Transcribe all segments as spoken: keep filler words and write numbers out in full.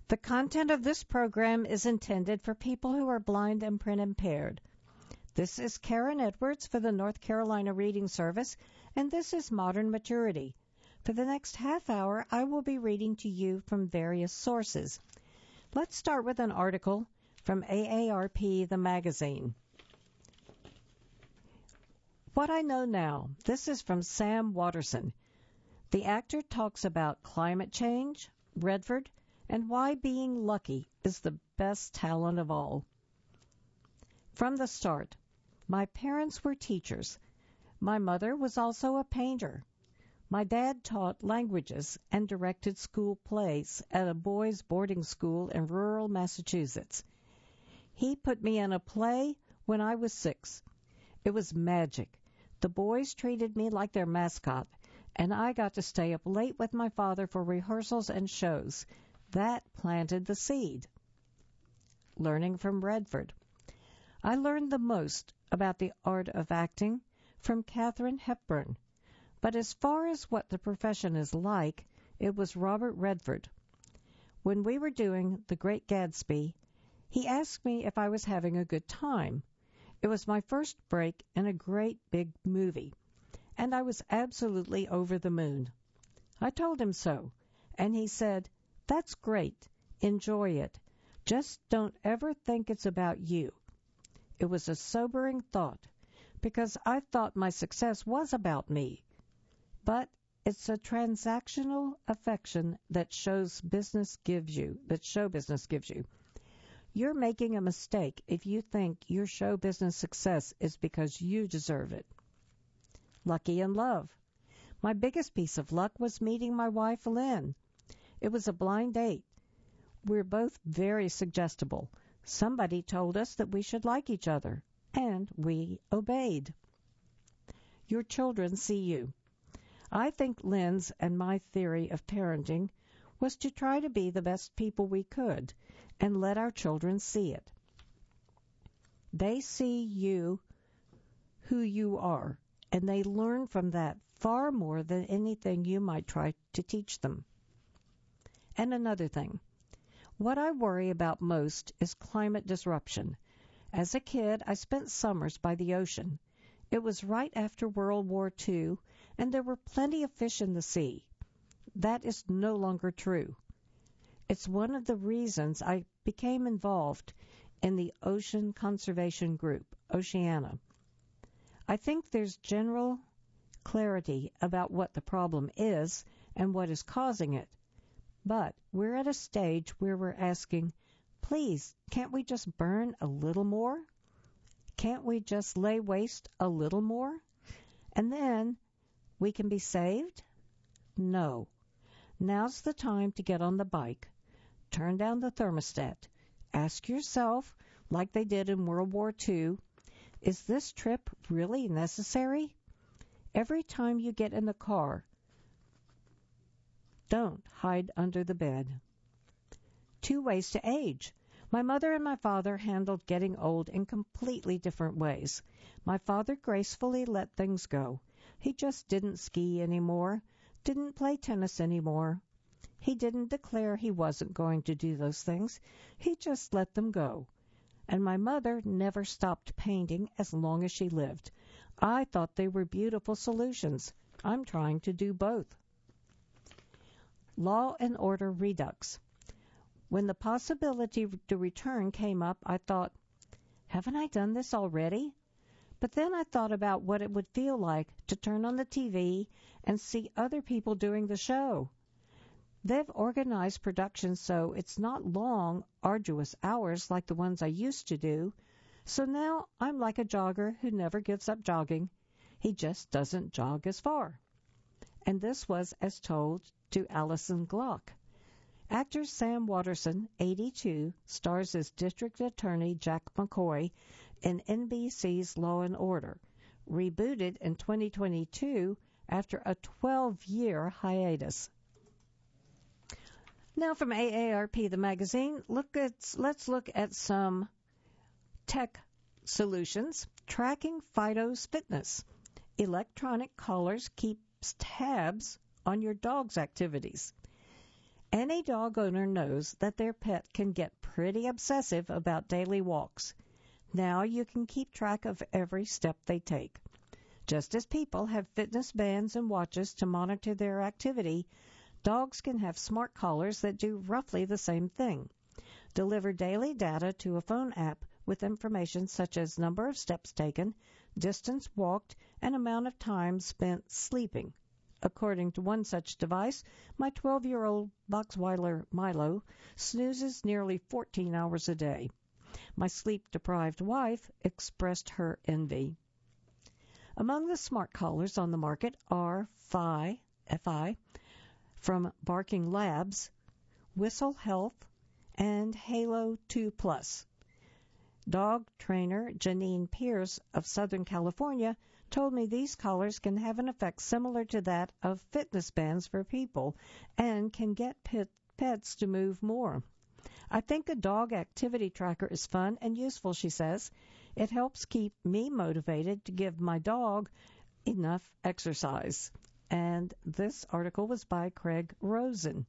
The content of this program is intended for people who are blind and print impaired. This is Karen Edwards for the North Carolina Reading Service, and this is Modern Maturity. For the next half hour, I will be reading to you from various sources. Let's start with an article from A A R P, the magazine. What I Know Now. This is from Sam Waterson. The actor talks about climate change, Redford, and why being lucky is the best talent of all. From the start, my parents were teachers. My mother was also a painter. My dad taught languages and directed school plays at a boys' boarding school in rural Massachusetts. He put me in a play when I was six. It was magic. The boys treated me like their mascot, and I got to stay up late with my father for rehearsals and shows. That planted the seed. Learning from Redford. I learned the most about the art of acting from Katharine Hepburn. But as far as what the profession is like, it was Robert Redford. When we were doing The Great Gatsby, he asked me if I was having a good time. It was my first break in a great big movie, and I was absolutely over the moon. I told him so, and he said, "That's great. Enjoy it. Just don't ever think it's about you." It was a sobering thought, because I thought my success was about me. But it's a transactional affection that shows business gives you, that show business gives you. You're making a mistake if you think your show business success is because you deserve it. Lucky in love. My biggest piece of luck was meeting my wife, Lynn. It was a blind date. We're both very suggestible. Somebody told us that we should like each other, and we obeyed. Your children see you. I think Lynn's and my theory of parenting was to try to be the best people we could and let our children see it. They see you who you are, and they learn from that far more than anything you might try to teach them. And another thing, what I worry about most is climate disruption. As a kid, I spent summers by the ocean. It was right after World War Two, and there were plenty of fish in the sea. That is no longer true. It's one of the reasons I became involved in the Ocean Conservation Group, Oceana. I think there's general clarity about what the problem is and what is causing it. But we're at a stage where we're asking, please, can't we just burn a little more? Can't we just lay waste a little more? And then we can be saved? No. Now's the time to get on the bike. Turn down the thermostat. Ask yourself, like they did in World War Two, is this trip really necessary? Every time you get in the car, don't hide under the bed. Two ways to age. My mother and my father handled getting old in completely different ways. My father gracefully let things go. He just didn't ski anymore, didn't play tennis anymore. He didn't declare he wasn't going to do those things. He just let them go. And my mother never stopped painting as long as she lived. I thought they were beautiful solutions. I'm trying to do both. Law and Order Redux. When the possibility to return came up, I thought, haven't I done this already? But then I thought about what it would feel like to turn on the T V and see other people doing the show. They've organized production so it's not long, arduous hours like the ones I used to do. So now I'm like a jogger who never gives up jogging. He just doesn't jog as far. And this was as told to Alison Glock. Actor Sam Waterson, eighty-two, stars as District Attorney Jack McCoy in N B C's Law and Order, rebooted in twenty twenty-two after a twelve-year hiatus. Now from A A R P, the magazine, look at, let's look at some tech solutions. Tracking Fido's fitness. Electronic collars keeps tabs on your dog's activities. Any dog owner knows that their pet can get pretty obsessive about daily walks. Now you can keep track of every step they take. Just as people have fitness bands and watches to monitor their activity, dogs can have smart collars that do roughly the same thing. Deliver daily data to a phone app with information such as number of steps taken, distance walked, and amount of time spent sleeping. According to one such device, my twelve-year-old Boxweiler Milo snoozes nearly fourteen hours a day. My sleep-deprived wife expressed her envy. Among the smart collars on the market are Fi, F I, from Barking Labs, Whistle Health, and Halo two Plus. Dog trainer Janine Pierce of Southern California told me these collars can have an effect similar to that of fitness bands for people and can get pet, pets to move more. I think a dog activity tracker is fun and useful, she says. It helps keep me motivated to give my dog enough exercise. And this article was by Craig Rosen.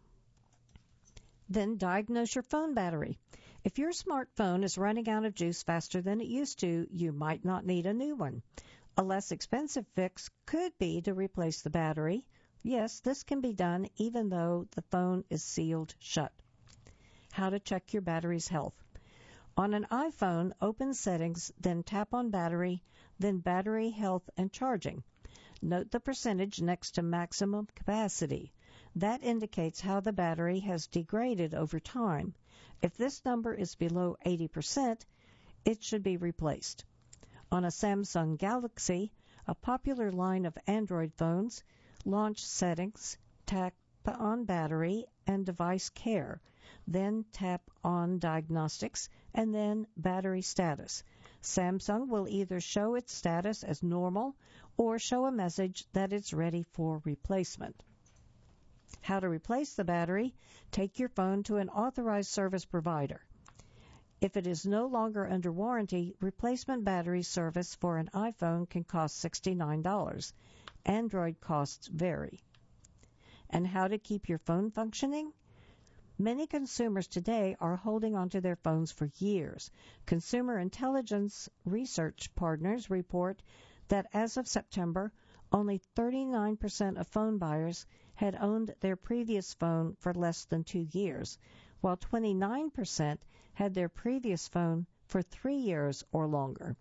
Then diagnose your phone battery. If your smartphone is running out of juice faster than it used to, you might not need a new one. A less expensive fix could be to replace the battery. Yes, this can be done even though the phone is sealed shut. How to check your battery's health. On an iPhone, open Settings, then tap on Battery, then Battery Health and Charging. Note the percentage next to maximum capacity. That indicates how the battery has degraded over time. If this number is below eighty percent, it should be replaced. On a Samsung Galaxy, a popular line of Android phones, launch Settings, tap on Battery and Device Care, then tap on Diagnostics, and then Battery Status. Samsung will either show its status as normal or show a message that it's ready for replacement. How to replace the battery? Take your phone to an authorized service provider. If it is no longer under warranty, replacement battery service for an iPhone can cost sixty-nine dollars. Android costs vary. And how to keep your phone functioning? Many consumers today are holding onto their phones for years. Consumer intelligence research partners report that as of September, only thirty-nine percent of phone buyers had owned their previous phone for less than two years, while twenty-nine percent had their previous phone for three years or longer.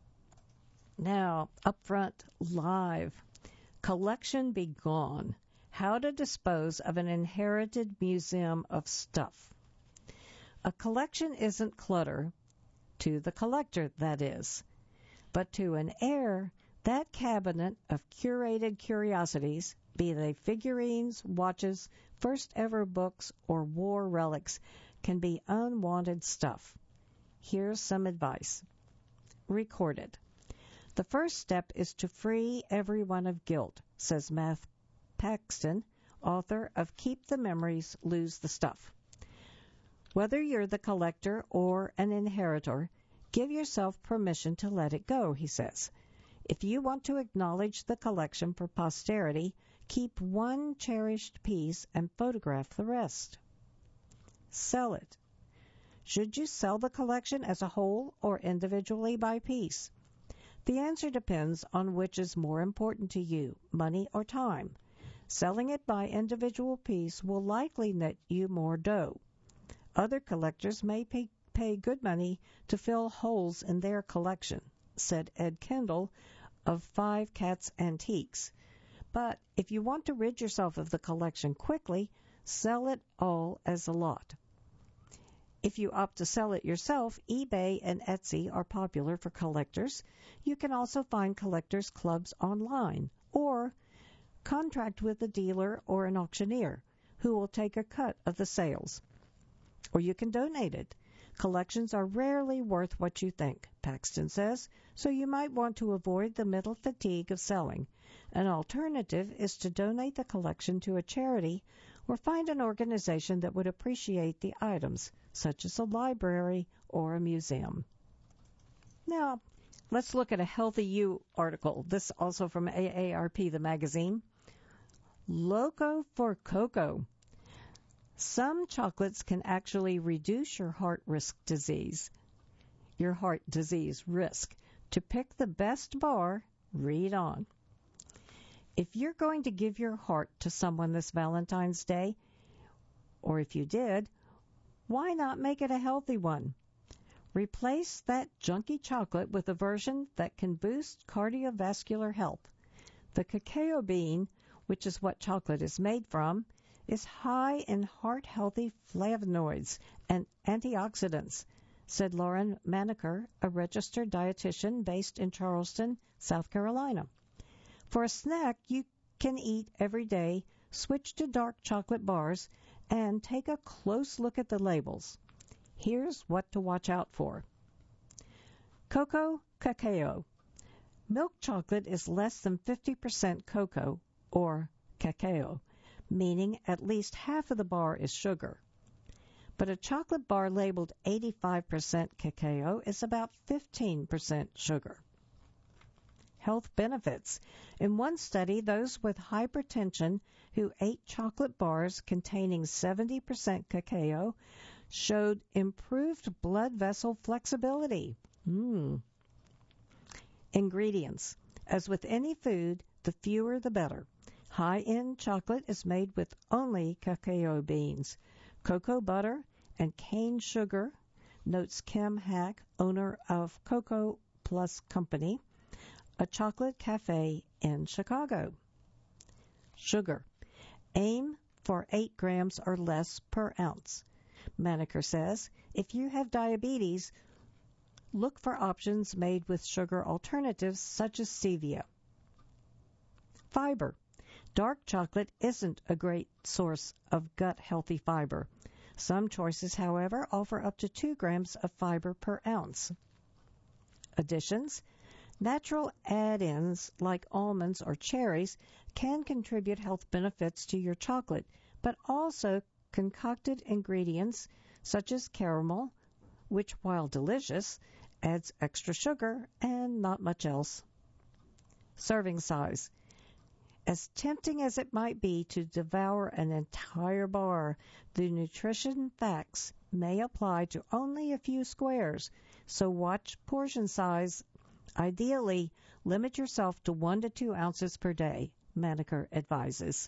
Now, Upfront Live. Collection be gone. How to dispose of an inherited museum of stuff. A collection isn't clutter, to the collector, that is. But to an heir, that cabinet of curated curiosities, be they figurines, watches, first ever books, or war relics, can be unwanted stuff. Here's some advice. Record it. The first step is to free everyone of guilt, says Matt Paxton, author of Keep the Memories, Lose the Stuff. Whether you're the collector or an inheritor, give yourself permission to let it go, he says. If you want to acknowledge the collection for posterity, keep one cherished piece and photograph the rest. Sell it. Should you sell the collection as a whole or individually by piece? The answer depends on which is more important to you, money or time. Selling it by individual piece will likely net you more dough. Other collectors may pay, pay good money to fill holes in their collection, said Ed Kendall of Five Cats Antiques. But if you want to rid yourself of the collection quickly, sell it all as a lot. If you opt to sell it yourself, eBay and Etsy are popular for collectors. You can also find collectors' clubs online, or contract with a dealer or an auctioneer who will take a cut of the sales. Or you can donate it. Collections are rarely worth what you think, Paxton says, so you might want to avoid the mental fatigue of selling. An alternative is to donate the collection to a charity or find an organization that would appreciate the items, such as a library or a museum. Now, let's look at a Healthy You article. This also from A A R P, the magazine. Loco for Cocoa. Some chocolates can actually reduce your heart risk disease, your heart disease risk. To pick the best bar, read on. If you're going to give your heart to someone this Valentine's Day, or if you did, why not make it a healthy one? Replace that junky chocolate with a version that can boost cardiovascular health. The cacao bean, which is what chocolate is made from, is high in heart-healthy flavonoids and antioxidants, said Lauren Maneker, a registered dietitian based in Charleston, South Carolina. For a snack you can eat every day, switch to dark chocolate bars and take a close look at the labels. Here's what to watch out for. Cocoa cacao. Milk chocolate is less than fifty percent cocoa, or cacao, meaning at least half of the bar is sugar. But a chocolate bar labeled eighty-five percent cacao is about fifteen percent sugar. Health benefits. In one study, those with hypertension who ate chocolate bars containing seventy percent cacao showed improved blood vessel flexibility. Mm. Ingredients. As with any food, the fewer the better. High-end chocolate is made with only cacao beans, cocoa butter, and cane sugar, notes Kim Hack, owner of Cocoa Plus Company, a chocolate cafe in Chicago. Sugar. Aim for eight grams or less per ounce. Maneker says, if you have diabetes, look for options made with sugar alternatives such as stevia. Fiber. Dark chocolate isn't a great source of gut-healthy fiber. Some choices, however, offer up to two grams of fiber per ounce. Additions. Natural add-ins like almonds or cherries can contribute health benefits to your chocolate, but also concocted ingredients such as caramel, which, while delicious, adds extra sugar and not much else. Serving size. As tempting as it might be to devour an entire bar, the nutrition facts may apply to only a few squares, so watch portion size. Ideally, limit yourself to one to two ounces per day, Maneker advises.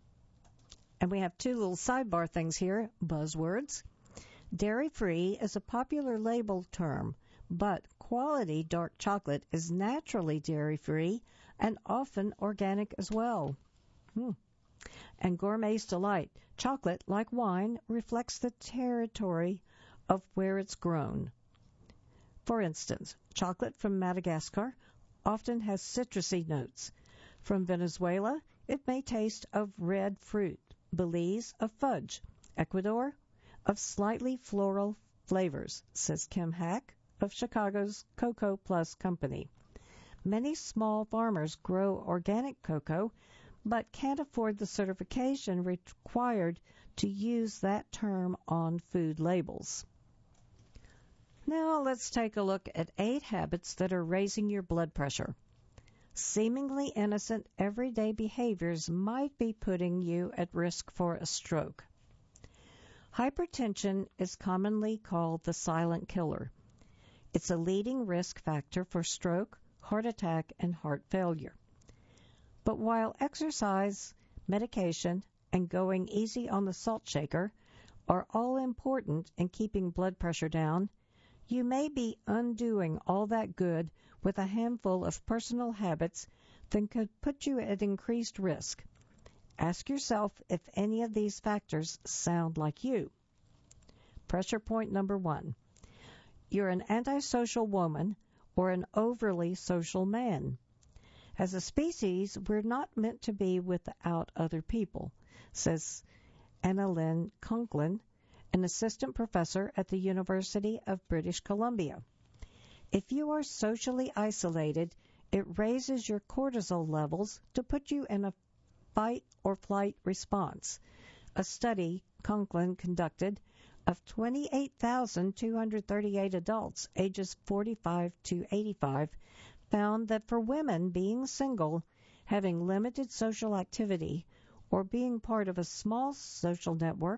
And we have two little sidebar things here, buzzwords. Dairy-free is a popular label term, but quality dark chocolate is naturally dairy-free and often organic as well. Hmm. And Gourmet's Delight. Chocolate, like wine, reflects the territory of where it's grown. For instance, chocolate from Madagascar often has citrusy notes. From Venezuela, it may taste of red fruit. Belize, of fudge. Ecuador, of slightly floral flavors, says Kim Hack of Chicago's Cocoa Plus Company. Many small farmers grow organic cocoa, but can't afford the certification required to use that term on food labels. Now let's take a look at eight habits that are raising your blood pressure. Seemingly innocent everyday behaviors might be putting you at risk for a stroke. Hypertension is commonly called the silent killer. It's a leading risk factor for stroke, heart attack, and heart failure. But while exercise, medication, and going easy on the salt shaker are all important in keeping blood pressure down, you may be undoing all that good with a handful of personal habits that could put you at increased risk. Ask yourself if any of these factors sound like you. Pressure point number one. You're an antisocial woman or an overly social man. As a species, we're not meant to be without other people, says Anna Lynn Conklin, an assistant professor at the University of British Columbia. If you are socially isolated, it raises your cortisol levels to put you in a fight or flight response. A study Conklin conducted of twenty-eight thousand two hundred thirty-eight adults ages forty-five to eighty-five found that for women, being single, having limited social activity, or being part of a small social network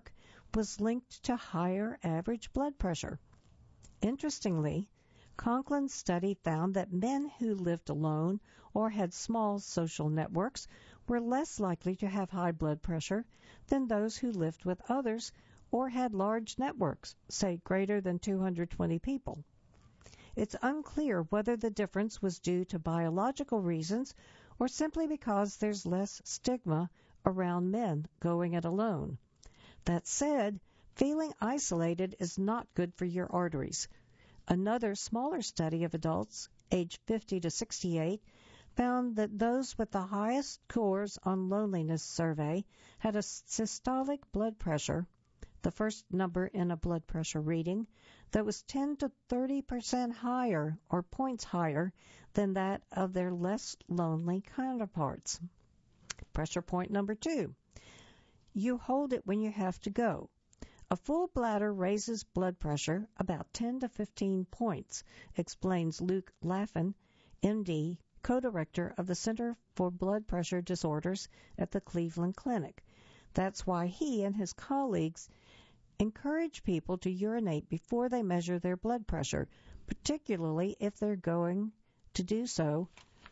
was linked to higher average blood pressure. Interestingly, Conklin's study found that men who lived alone or had small social networks were less likely to have high blood pressure than those who lived with others or had large networks, say greater than two hundred twenty people. It's unclear whether the difference was due to biological reasons or simply because there's less stigma around men going it alone. That said, feeling isolated is not good for your arteries. Another smaller study of adults, aged fifty to sixty-eight, found that those with the highest scores on loneliness survey had a systolic blood pressure, the first number in a blood pressure reading, that was ten to thirty percent higher or points higher than that of their less lonely counterparts. Pressure point number two. You hold it when you have to go. A full bladder raises blood pressure about ten to fifteen points, explains Luke Laffin, M D, co-director of the Center for Blood Pressure Disorders at the Cleveland Clinic. That's why he and his colleagues encourage people to urinate before they measure their blood pressure, particularly if they're going to do so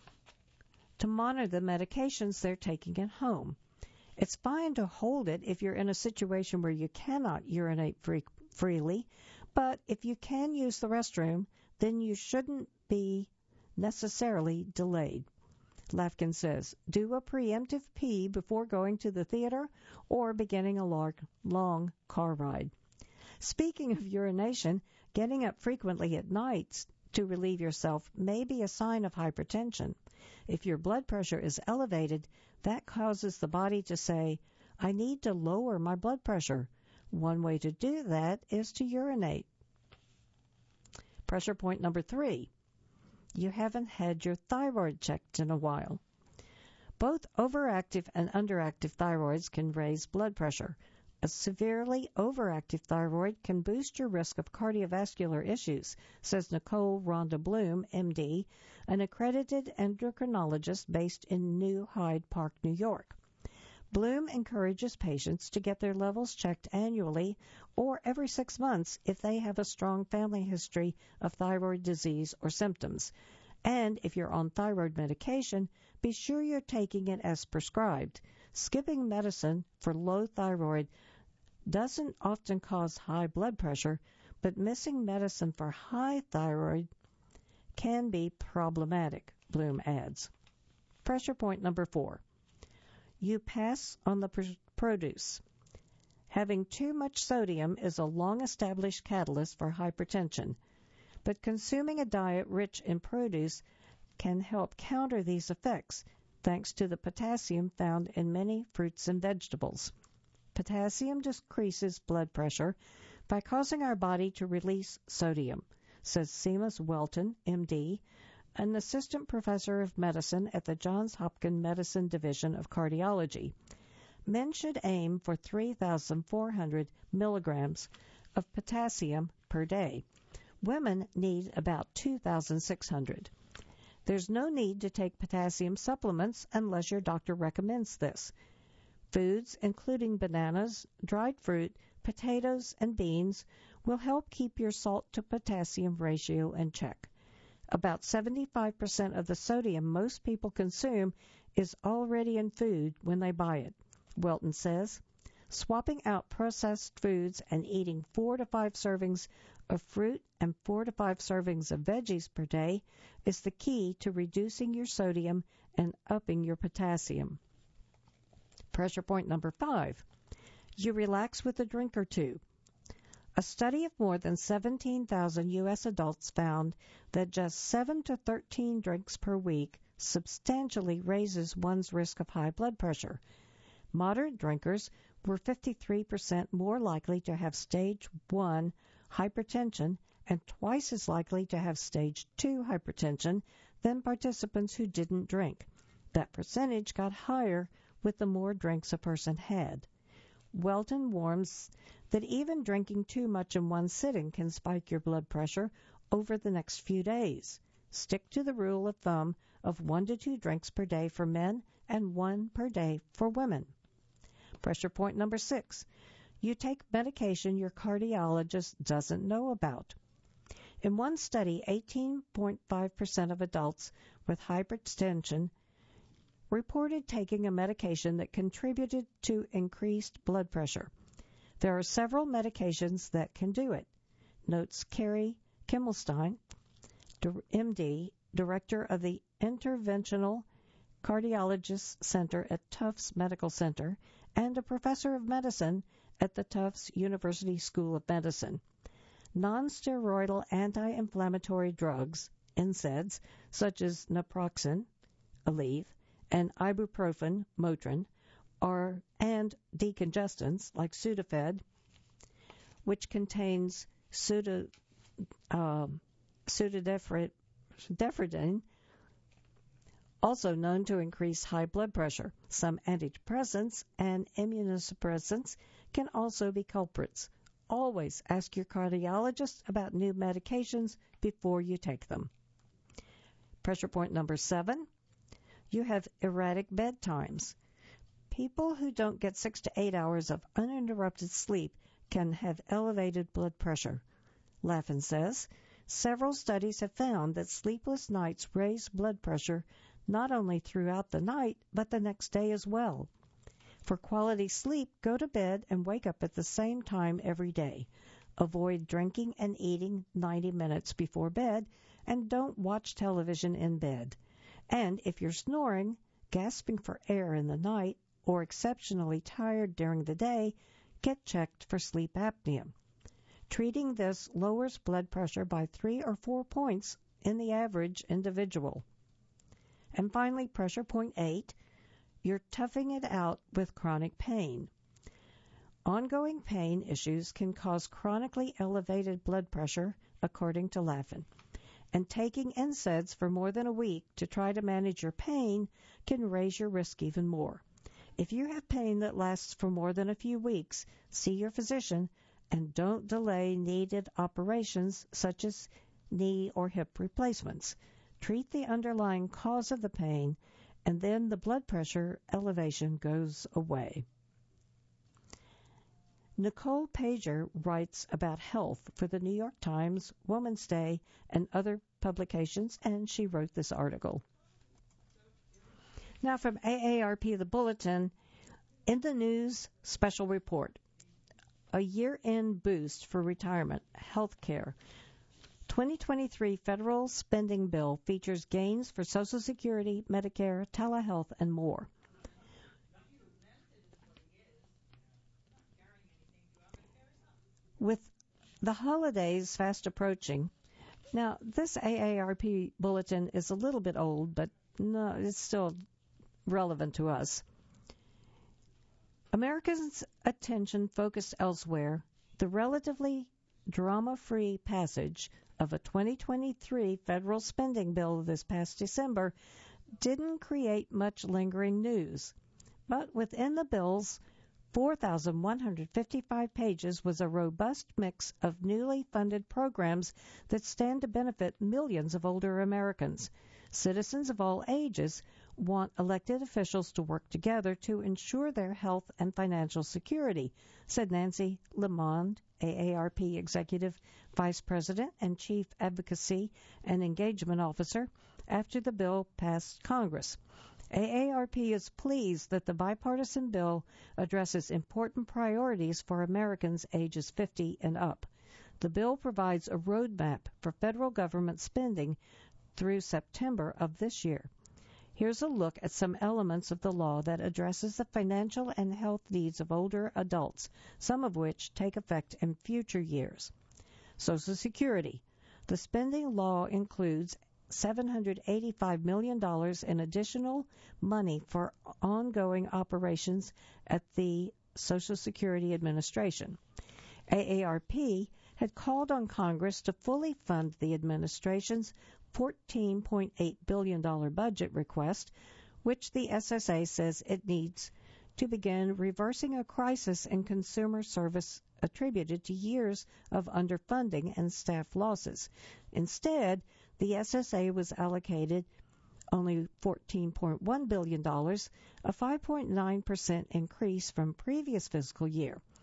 to monitor the medications they're taking at home. It's fine to hold it if you're in a situation where you cannot urinate free, freely, but if you can use the restroom, then you shouldn't be necessarily delayed. Lafkin says, do a preemptive pee before going to the theater or beginning a long, long car ride. Speaking of urination, getting up frequently at nights to relieve yourself may be a sign of hypertension. If your blood pressure is elevated, that causes the body to say, I need to lower my blood pressure. One way to do that is to urinate. Pressure point number three. You haven't had your thyroid checked in a while. Both overactive and underactive thyroids can raise blood pressure. A severely overactive thyroid can boost your risk of cardiovascular issues, says Nicole Rhonda Bloom, M D, an accredited endocrinologist based in New Hyde Park, New York. Bloom encourages patients to get their levels checked annually or every six months if they have a strong family history of thyroid disease or symptoms. And if you're on thyroid medication, be sure you're taking it as prescribed. Skipping medicine for low thyroid doesn't often cause high blood pressure, but missing medicine for high thyroid can be problematic, Bloom adds. Pressure point number four. You pass on the pr- produce. Having too much sodium is a long-established catalyst for hypertension, but consuming a diet rich in produce can help counter these effects thanks to the potassium found in many fruits and vegetables. Potassium decreases blood pressure by causing our body to release sodium, says Seamus Welton, M D, an assistant professor of medicine at the Johns Hopkins Medicine Division of Cardiology. Men should aim for three thousand four hundred milligrams of potassium per day. Women need about two thousand six hundred. There's no need to take potassium supplements unless your doctor recommends this. Foods, including bananas, dried fruit, potatoes, and beans, will help keep your salt to potassium ratio in check. About seventy-five percent of the sodium most people consume is already in food when they buy it, Welton says. Swapping out processed foods and eating four to five servings of fruit and four to five servings of veggies per day is the key to reducing your sodium and upping your potassium. Pressure point number five. You relax with a drink or two. A study of more than seventeen thousand U S adults found that just seven to thirteen drinks per week substantially raises one's risk of high blood pressure. Moderate drinkers were fifty-three percent more likely to have stage one hypertension and twice as likely to have stage two hypertension than participants who didn't drink. That percentage got higher with the more drinks a person had. Welton warns that even drinking too much in one sitting can spike your blood pressure over the next few days. Stick to the rule of thumb of one to two drinks per day for men and one per day for women. Pressure point number six. you take medication your cardiologist doesn't know about. In one study, eighteen point five percent of adults with hypertension reported taking a medication that contributed to increased blood pressure. There are several medications that can do it, notes Carrie Kimmelstein, M D, director of the Interventional Cardiologist Center at Tufts Medical Center and a professor of medicine at the Tufts University School of Medicine. Non-steroidal anti-inflammatory drugs, N SAIDs, such as naproxen, Aleve, and ibuprofen, Motrin, are, and decongestants like Sudafed, which contains pseudo, uh, pseudoephedrine, also known to increase high blood pressure. Some antidepressants and immunosuppressants can also be culprits. Always ask your cardiologist about new medications before you take them. Pressure point number seven, you have erratic bedtimes. People who don't get six to eight hours of uninterrupted sleep can have elevated blood pressure. Laffin says, several studies have found that sleepless nights raise blood pressure not only throughout the night, but the next day as well. For quality sleep, go to bed and wake up at the same time every day. Avoid drinking and eating ninety minutes before bed, and don't watch television in bed. And if you're snoring, gasping for air in the night, or exceptionally tired during the day, get checked for sleep apnea. Treating this lowers blood pressure by three or four points in the average individual. And finally, pressure point eight, you're toughing it out with chronic pain. Ongoing pain issues can cause chronically elevated blood pressure, according to Laffin. And taking N SAIDs for more than a week to try to manage your pain can raise your risk even more. If you have pain that lasts for more than a few weeks, see your physician and don't delay needed operations such as knee or hip replacements. Treat the underlying cause of the pain, and then the blood pressure elevation goes away. Nicole Pager writes about health for the New York Times, Woman's Day, and other publications, and she wrote this article. Now from A A R P, the Bulletin, in the news special report, a year-end boost for retirement, health care. twenty twenty-three federal spending bill features gains for Social Security, Medicare, telehealth, and more. With the holidays fast approaching, now this A A R P bulletin is a little bit old, but no, it's still relevant to us. Americans' attention focused elsewhere. The relatively drama-free passage of a twenty twenty-three federal spending bill this past December didn't create much lingering news. But within the bill's four thousand one hundred fifty-five pages was a robust mix of newly funded programs that stand to benefit millions of older Americans. Citizens of all ages want elected officials to work together to ensure their health and financial security, said Nancy Lamond, A A R P Executive Vice President and Chief Advocacy and Engagement Officer, after the bill passed Congress. A A R P is pleased that the bipartisan bill addresses important priorities for Americans ages fifty and up. The bill provides a roadmap for federal government spending through September of this year. Here's a look at some elements of the law that addresses the financial and health needs of older adults, some of which take effect in future years. Social Security. The spending law includes seven hundred eighty-five million dollars in additional money for ongoing operations at the Social Security Administration. A A R P had called on Congress to fully fund the administration's fourteen point eight billion dollars budget request, which the S S A says it needs to begin reversing a crisis in consumer service attributed to years of underfunding and staff losses. Instead, the S S A was allocated only fourteen point one billion dollars, a five point nine percent increase from previous fiscal year.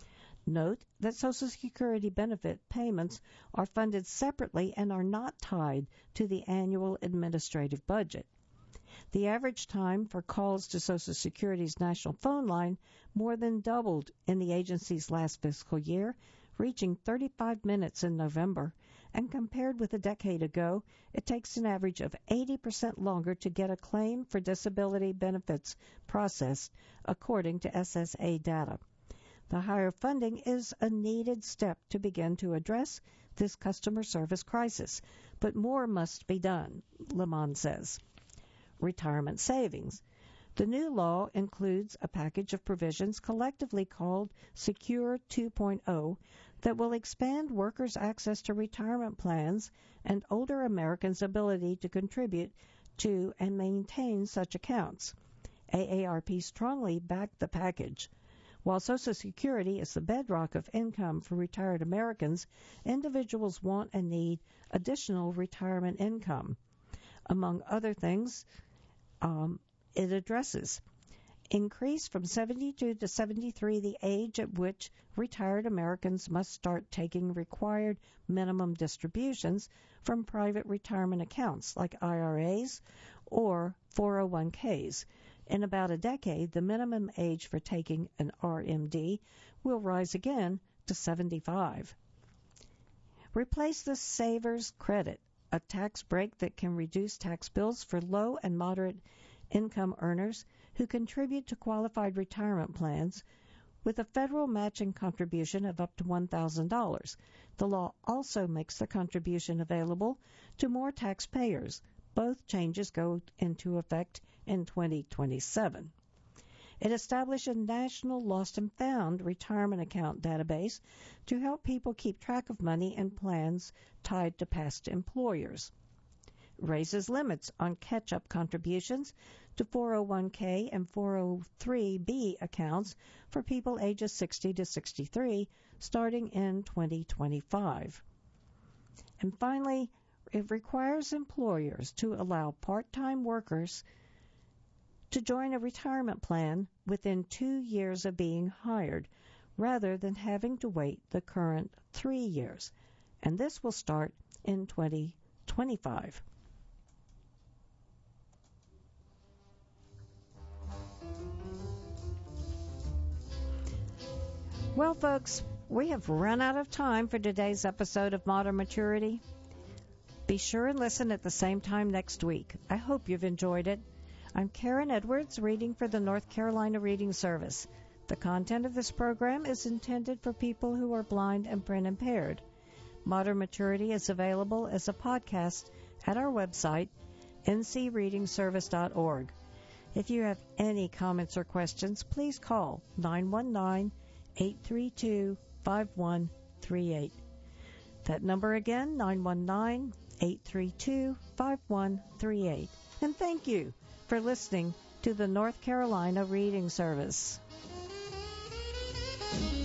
Note that Social Security benefit payments are funded separately and are not tied to the annual administrative budget. The average time for calls to Social Security's national phone line more than doubled in the agency's last fiscal year, reaching thirty-five minutes in November, and compared with a decade ago, it takes an average of eighty percent longer to get a claim for disability benefits processed, according to S S A data. The higher funding is a needed step to begin to address this customer service crisis, but more must be done, Lamont says. Retirement savings. The new law includes a package of provisions collectively called Secure two point oh that will expand workers' access to retirement plans and older Americans' ability to contribute to and maintain such accounts. A A R P strongly backed the package. While Social Security is the bedrock of income for retired Americans, individuals want and need additional retirement income. Among other things, um, it addresses increase from seventy-two to seventy-three the age at which retired Americans must start taking required minimum distributions from private retirement accounts like I R As or four oh one k's. In about a decade, the minimum age for taking an R M D will rise again to seventy-five. Replace the Saver's Credit, a tax break that can reduce tax bills for low and moderate income earners who contribute to qualified retirement plans, with a federal matching contribution of up to one thousand dollars. The law also makes the contribution available to more taxpayers. Both changes go into effect in twenty twenty-seven. It established a national lost and found retirement account database to help people keep track of money and plans tied to past employers. Raises limits on catch-up contributions to four oh one k and four oh three b accounts for people ages sixty to sixty-three starting in twenty twenty-five. And finally, it requires employers to allow part-time workers to join a retirement plan within two years of being hired, rather than having to wait the current three years. And this will start in twenty twenty-five. Well, folks, we have run out of time for today's episode of Modern Maturity. Be sure and listen at the same time next week. I hope you've enjoyed it. I'm Karen Edwards, reading for the North Carolina Reading Service. The content of this program is intended for people who are blind and print impaired. Modern Maturity is available as a podcast at our website, n c reading service dot org. If you have any comments or questions, please call nine one nine, eight three two, five one three eight. That number again, nine one nine, eight three two, five one three eight. And thank you for listening to the North Carolina Reading Service.